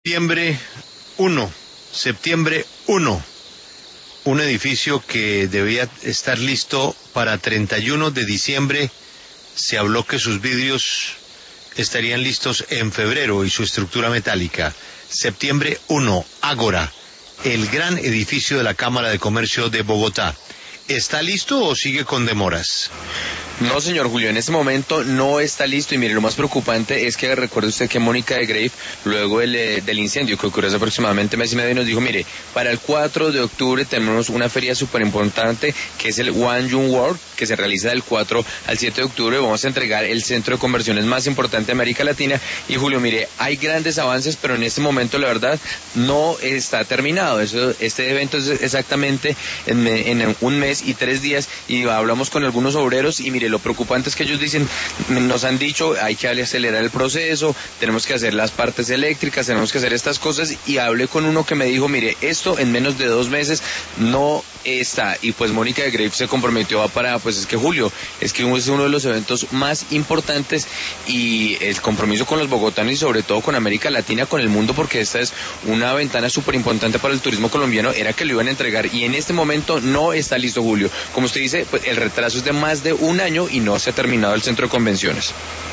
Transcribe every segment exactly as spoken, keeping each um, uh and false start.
Septiembre uno, septiembre uno, un edificio que debía estar listo para treinta y uno de diciembre, se habló que sus vidrios estarían listos en febrero y su estructura metálica. Septiembre uno, Ágora, el gran edificio de la Cámara de Comercio de Bogotá. ¿Está listo o sigue con demoras? No, señor Julio, en este momento no está listo y mire, lo más preocupante es que recuerde usted que Mónica de Greiff, luego del, eh, del incendio que ocurrió hace aproximadamente mes y medio, nos dijo, mire, para el cuatro de octubre tenemos una feria súper importante que es el One Young World, que se realiza del cuatro al siete de octubre, vamos a entregar el centro de conversiones más importante de América Latina y Julio, mire, hay grandes avances, pero en este momento la verdad no está terminado. Eso, este evento es exactamente en, en un mes y tres días y hablamos con algunos obreros y mire, lo preocupante es que ellos dicen, nos han dicho, hay que acelerar el proceso, tenemos que hacer las partes eléctricas, tenemos que hacer estas cosas, y hablé con uno que me dijo, mire, esto en menos de dos meses no está, y pues Mónica de Greiff se comprometió para, pues es que Julio, es que es uno de los eventos más importantes, y el compromiso con los bogotanos y sobre todo con América Latina, con el mundo, porque esta es una ventana súper importante para el turismo colombiano, era que lo iban a entregar, y en este momento no está listo, Julio. Como usted dice, pues el retraso es de más de un año y no se ha terminado el centro de convenciones.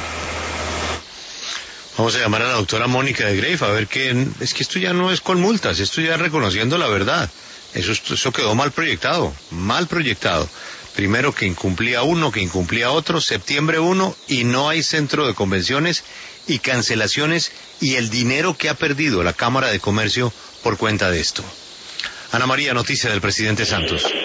Vamos a llamar a la doctora Mónica de Greiff a ver qué... Es que esto ya no es con multas, esto ya es reconociendo la verdad. Eso, eso quedó mal proyectado, mal proyectado. Primero que incumplía uno, que incumplía otro, septiembre uno, y no hay centro de convenciones y cancelaciones y el dinero que ha perdido la Cámara de Comercio por cuenta de esto. Ana María, noticia del presidente Santos.